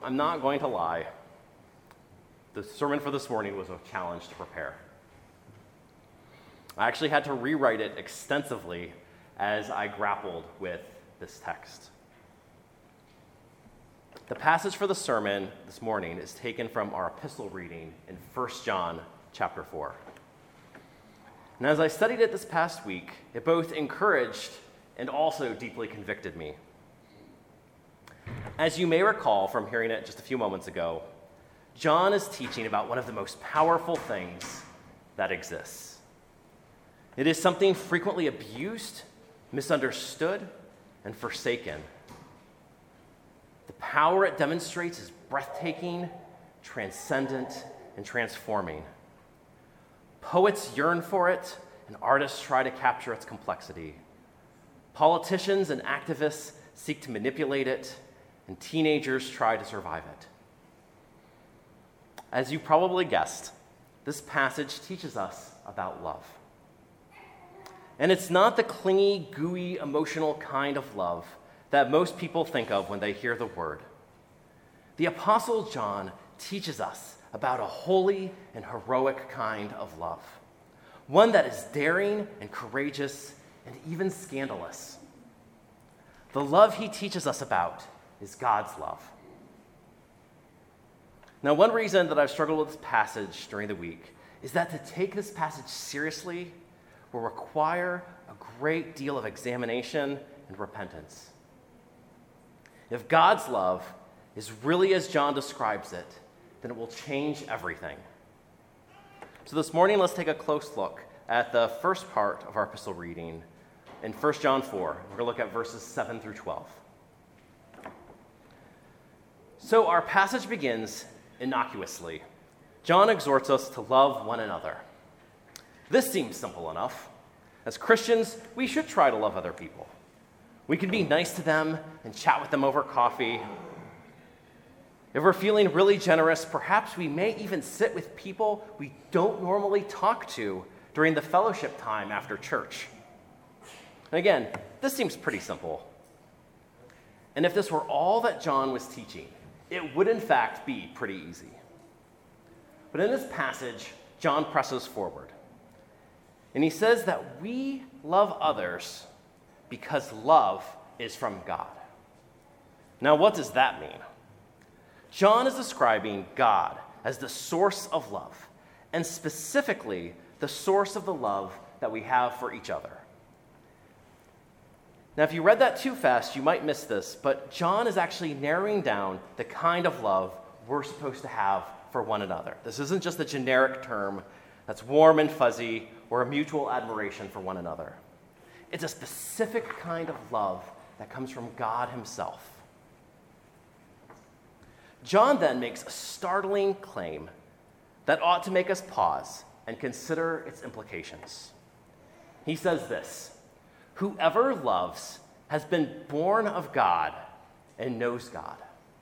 I'm not going to lie. The sermon for this morning was a challenge to prepare. I actually had to rewrite it extensively as I grappled with this text. The passage for the sermon this morning is taken from our epistle reading in 1 John chapter 4. And as I studied it this past week, it both encouraged and also deeply convicted me. As you may recall from hearing it just a few moments ago, John is teaching about one of the most powerful things that exists. It is something frequently abused, misunderstood, and forsaken. The power it demonstrates is breathtaking, transcendent, and transforming. Poets yearn for it, and artists try to capture its complexity. Politicians and activists seek to manipulate it, and teenagers try to survive it. As you probably guessed, this passage teaches us about love. And it's not the clingy, gooey, emotional kind of love that most people think of when they hear the word. The Apostle John teaches us about a holy and heroic kind of love, one that is daring and courageous and even scandalous. The love he teaches us about is God's love. Now, one reason that I've struggled with this passage during the week is that to take this passage seriously will require a great deal of examination and repentance. If God's love is really as John describes it, then it will change everything. So this morning, let's take a close look at the first part of our epistle reading in 1 John 4. We're going to look at verses 7 through 12. So our passage begins innocuously. John exhorts us to love one another. This seems simple enough. As Christians, we should try to love other people. We can be nice to them and chat with them over coffee. If we're feeling really generous, perhaps we may even sit with people we don't normally talk to during the fellowship time after church. And again, this seems pretty simple. And if this were all that John was teaching, it would in fact be pretty easy. But in this passage, John presses forward. And he says that we love others because love is from God. Now, what does that mean? John is describing God as the source of love, and specifically the source of the love that we have for each other. Now, if you read that too fast, you might miss this, but John is actually narrowing down the kind of love we're supposed to have for one another. This isn't just a generic term that's warm and fuzzy or a mutual admiration for one another. It's a specific kind of love that comes from God himself. John then makes a startling claim that ought to make us pause and consider its implications. He says this: whoever loves has been born of God and knows God.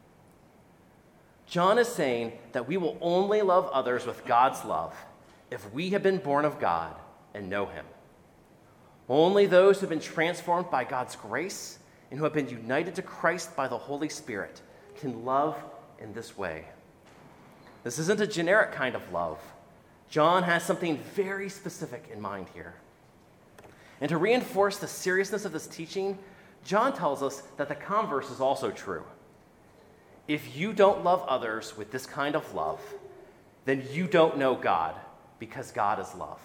John is saying that we will only love others with God's love if we have been born of God and know him. Only those who have been transformed by God's grace and who have been united to Christ by the Holy Spirit can love in this way. This isn't a generic kind of love. John has something very specific in mind here. And to reinforce the seriousness of this teaching, John tells us that the converse is also true. If you don't love others with this kind of love, then you don't know God, because God is love.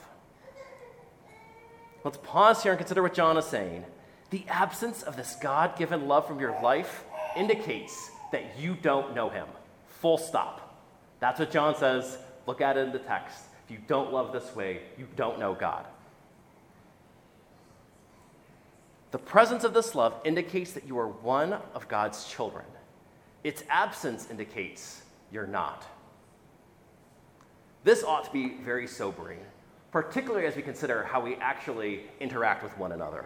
Let's pause here and consider what John is saying. The absence of this God-given love from your life indicates that you don't know him. Full stop. That's what John says. Look at it in the text. If you don't love this way, you don't know God. The presence of this love indicates that you are one of God's children. Its absence indicates you're not. This ought to be very sobering, particularly as we consider how we actually interact with one another.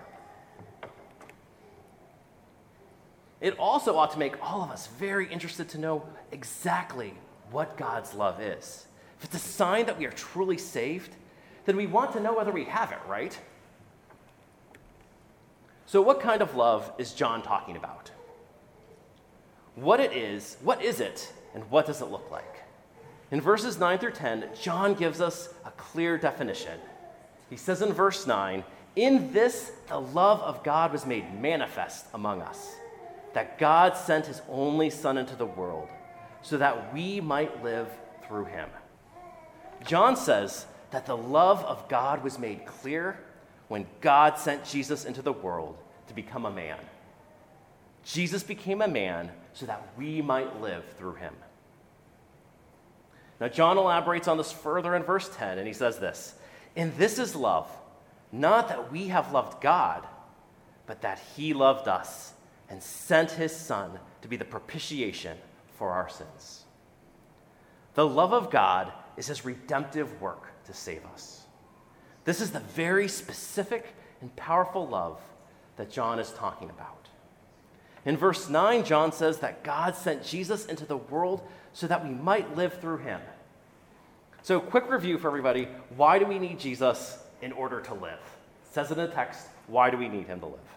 It also ought to make all of us very interested to know exactly what God's love is. If it's a sign that we are truly saved, then we want to know whether we have it, right? So what kind of love is John talking about? what is it, and what does it look like? In verses 9 through 10, John gives us a clear definition. He says in verse 9, "In this the love of God was made manifest among us, that God sent his only Son into the world, so that we might live through him." John says that the love of God was made clear when God sent Jesus into the world to become a man. Jesus became a man so that we might live through him. Now, John elaborates on this further in verse 10, and he says this, "And this is love, not that we have loved God, but that he loved us and sent his Son to be the propitiation for our sins." The love of God is his redemptive work to save us. This is the very specific and powerful love that John is talking about. In verse 9, John says that God sent Jesus into the world so that we might live through him. So, quick review for everybody. Why do we need Jesus in order to live? It says it in the text, why do we need him to live?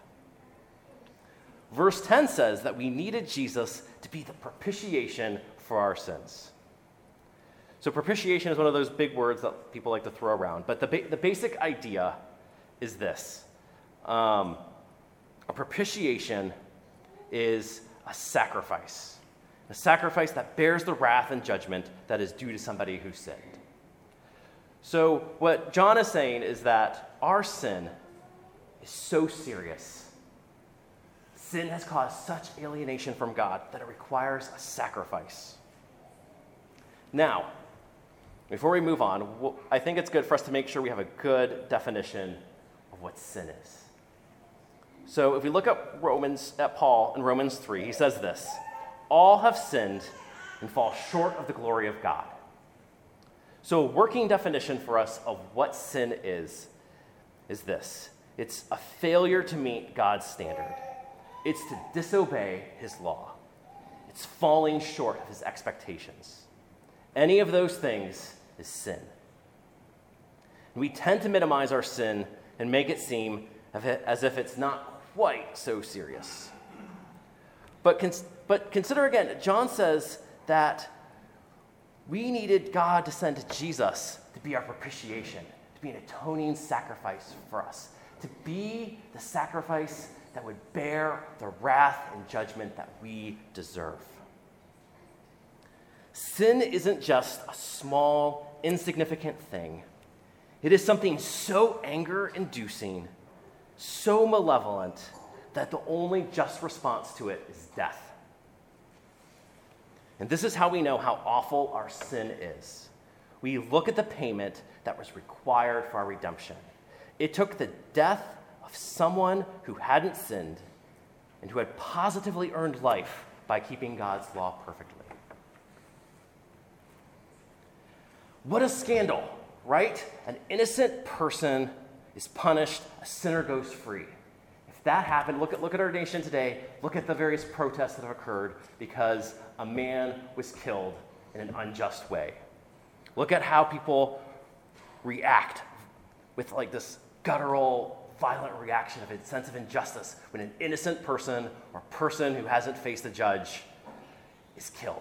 Verse 10 says that we needed Jesus to be the propitiation for our sins. So propitiation is one of those big words that people like to throw around, but the basic idea is this. A propitiation is a sacrifice that bears the wrath and judgment that is due to somebody who sinned. So what John is saying is that our sin is so serious. Sin has caused such alienation from God that it requires a sacrifice. Now, before we move on, I think it's good for us to make sure we have a good definition of what sin is. So if we look at Paul in Romans 3, he says this, "All have sinned and fall short of the glory of God." So a working definition for us of what sin is this. It's a failure to meet God's standard. It's to disobey his law. It's falling short of his expectations. Any of those things is sin. We tend to minimize our sin and make it seem as if it's not quite so serious. But consider again, John says that we needed God to send Jesus to be our propitiation, to be an atoning sacrifice for us, to be the sacrifice that would bear the wrath and judgment that we deserve. Sin isn't just a small, insignificant thing. It is something so anger-inducing, so malevolent, that the only just response to it is death. And this is how we know how awful our sin is. We look at the payment that was required for our redemption. It took the death of someone who hadn't sinned and who had positively earned life by keeping God's law perfectly. What a scandal, right? An innocent person is punished, a sinner goes free. If that happened, look at our nation today, look at the various protests that have occurred because a man was killed in an unjust way. Look at how people react with like this guttural, violent reaction of a sense of injustice when an innocent person or person who hasn't faced a judge is killed.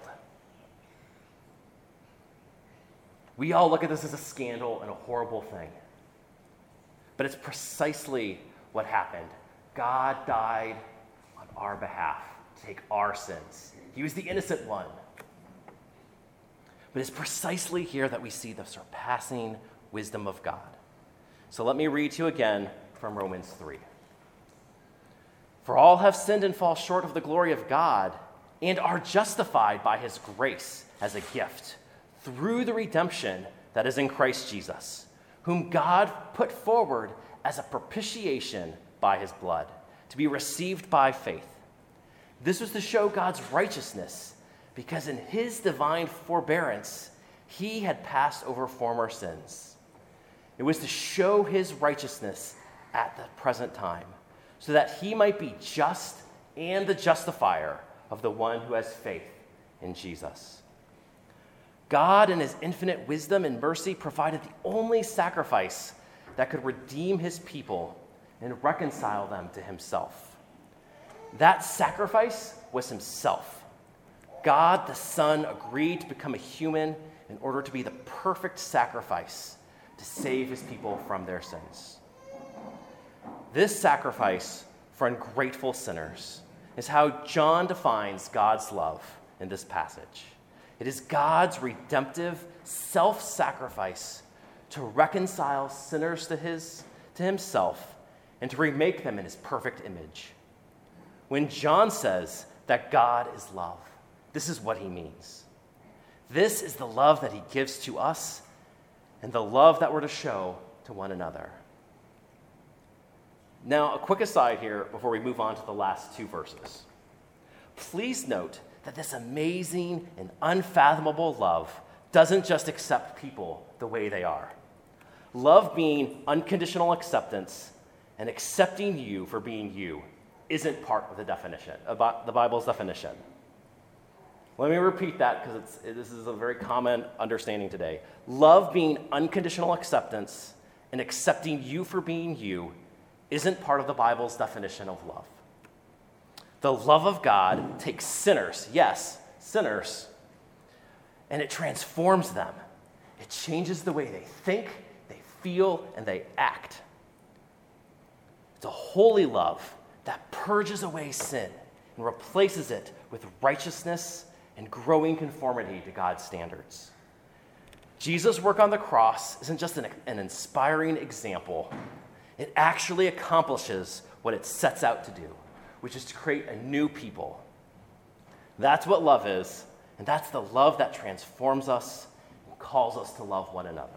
We all look at this as a scandal and a horrible thing. But it's precisely what happened. God died on our behalf to take our sins. He was the innocent one. But it's precisely here that we see the surpassing wisdom of God. So let me read to you again from Romans 3. "For all have sinned and fall short of the glory of God and are justified by his grace as a gift through the redemption that is in Christ Jesus, whom God put forward as a propitiation by his blood, to be received by faith. This was to show God's righteousness, because in his divine forbearance, he had passed over former sins. It was to show his righteousness at the present time, so that he might be just and the justifier of the one who has faith in Jesus. God, in his infinite wisdom and mercy, provided the only sacrifice that could redeem his people and reconcile them to himself. That sacrifice was himself. God the Son agreed to become a human in order to be the perfect sacrifice to save his people from their sins. This sacrifice for ungrateful sinners is how John defines God's love in this passage. It is God's redemptive self-sacrifice to reconcile sinners to himself and to remake them in his perfect image. When John says that God is love, this is what he means. This is the love that he gives to us and the love that we're to show to one another. Now, a quick aside here before we move on to the last two verses. Please note that this amazing and unfathomable love doesn't just accept people the way they are. Love being unconditional acceptance and accepting you for being you isn't part of the definition, about the Bible's definition. Let me repeat that because this is a very common understanding today. Love being unconditional acceptance and accepting you for being you isn't part of the Bible's definition of love. The love of God takes sinners, yes, sinners, and it transforms them. It changes the way they think, they feel, and they act. It's a holy love that purges away sin and replaces it with righteousness and growing conformity to God's standards. Jesus' work on the cross isn't just an inspiring example. It actually accomplishes what it sets out to do, which is to create a new people. That's what love is, and that's the love that transforms us and calls us to love one another.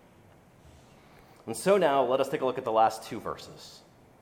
And so now let us take a look at the last two verses.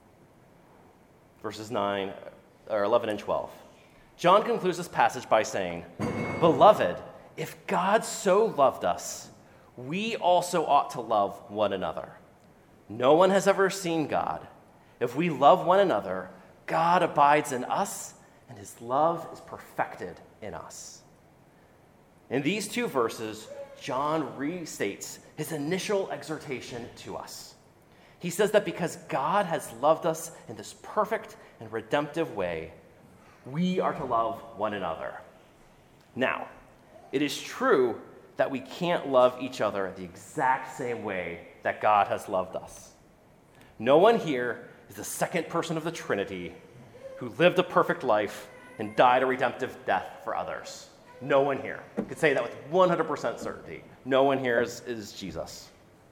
Verses 11 and 12. John concludes this passage by saying, "Beloved, if God so loved us, we also ought to love one another. No one has ever seen God. If we love one another, God abides in us, and his love is perfected in us." In these two verses, John restates his initial exhortation to us. He says that because God has loved us in this perfect and redemptive way, we are to love one another. Now, it is true that we can't love each other the exact same way that God has loved us. No one here is the second person of the Trinity who lived a perfect life and died a redemptive death for others. No one here. I could say that with 100% certainty. No one here is Jesus.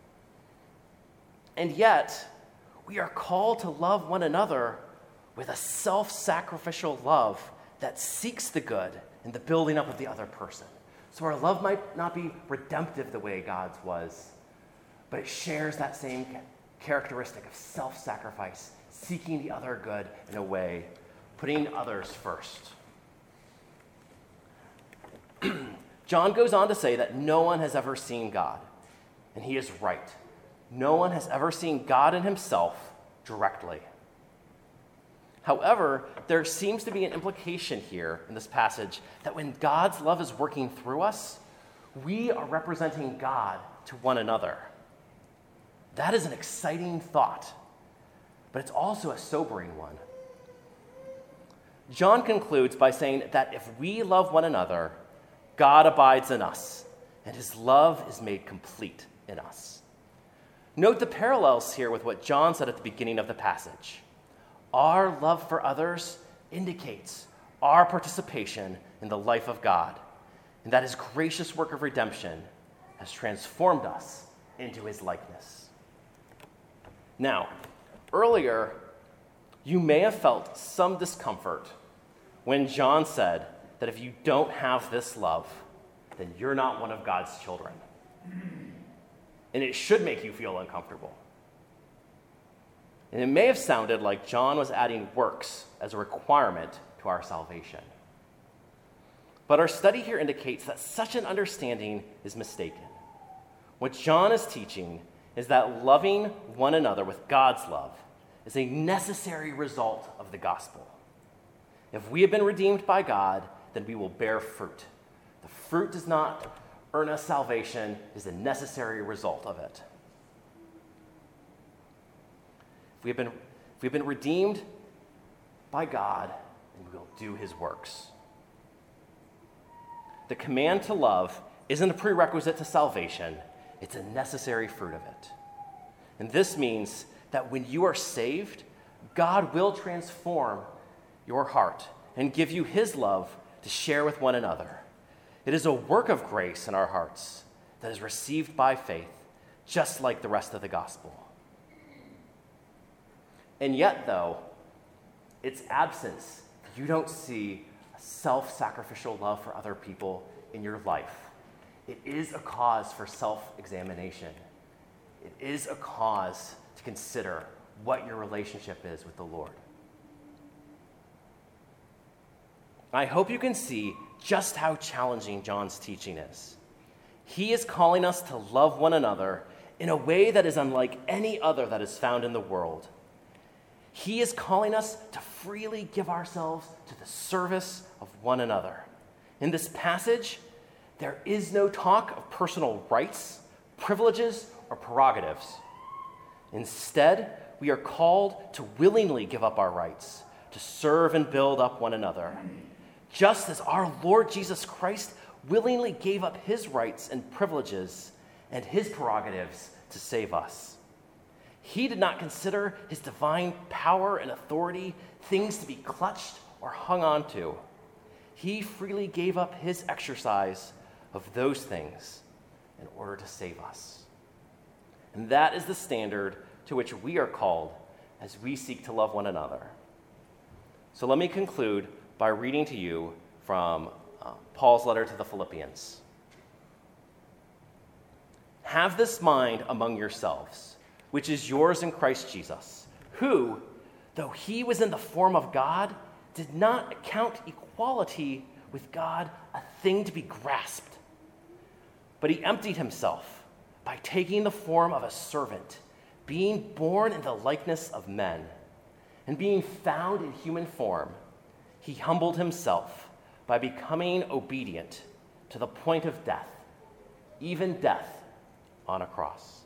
And yet, we are called to love one another with a self-sacrificial love that seeks the good and the building up of the other person. So our love might not be redemptive the way God's was, but it shares that same characteristic of self-sacrifice, seeking the other good in a way, putting others first. John goes on to say that no one has ever seen God, and he is right. No one has ever seen God in himself directly. However, there seems to be an implication here in this passage that when God's love is working through us, we are representing God to one another. That is an exciting thought, but it's also a sobering one. John concludes by saying that if we love one another, God abides in us, and his love is made complete in us. Note the parallels here with what John said at the beginning of the passage. Our love for others indicates our participation in the life of God, and that his gracious work of redemption has transformed us into his likeness. Now, earlier, you may have felt some discomfort when John said that if you don't have this love, then you're not one of God's children. And it should make you feel uncomfortable. And it may have sounded like John was adding works as a requirement to our salvation. But our study here indicates that such an understanding is mistaken. What John is teaching is that loving one another with God's love is a necessary result of the gospel. If we have been redeemed by God, then we will bear fruit. The fruit does not earn us salvation, it is a necessary result of it. If we have been redeemed by God, then we will do his works. the command to love isn't a prerequisite to salvation, it's a necessary fruit of it. And this means that when you are saved, God will transform your heart and give you his love to share with one another. It is a work of grace in our hearts that is received by faith, just like the rest of the gospel. And yet, though, its absence, you don't see a self-sacrificial love for other people in your life. It is a cause for self-examination. It is a cause to consider what your relationship is with the Lord. I hope you can see just how challenging John's teaching is. He is calling us to love one another in a way that is unlike any other that is found in the world. He is calling us to freely give ourselves to the service of one another. In this passage, there is no talk of personal rights, privileges, or prerogatives. Instead, we are called to willingly give up our rights, to serve and build up one another, just as our Lord Jesus Christ willingly gave up his rights and privileges and his prerogatives to save us. He did not consider his divine power and authority things to be clutched or hung on to. He freely gave up his exercise of those things in order to save us. And that is the standard to which we are called as we seek to love one another. So let me conclude by reading to you from Paul's letter to the Philippians. Have this mind among yourselves, which is yours in Christ Jesus, who, though he was in the form of God, did not account equality with God a thing to be grasped, but he emptied himself by taking the form of a servant, being born in the likeness of men, and being found in human form, he humbled himself by becoming obedient to the point of death, even death on a cross.